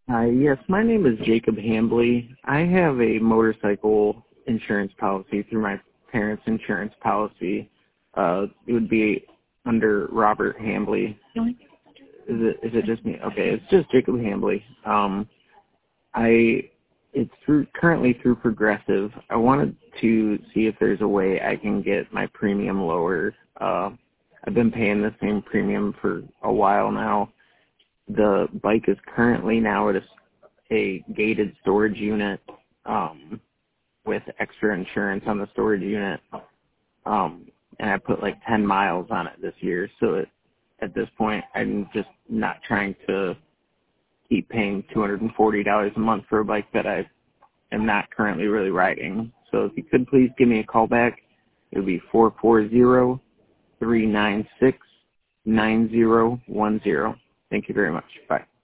Yes, my name is Jacob Hambley. I have a motorcycle insurance policy through my parents' insurance policy. It would be under Robert Hambley. Is it just me? Okay, it's just Jacob Hambley. It's currently through Progressive. I wanted to see if there's a way I can get my premium lower. I've been paying the same premium for a while now. The bike is currently now at a gated storage unit with extra insurance on the storage unit. And I put like 10 miles on it this year. So at this point, I'm just not trying to keep paying $240 a month for a bike that I am not currently really riding. So if you could please give me a call back, it would be 440-396-9010. Thank you very much. Bye.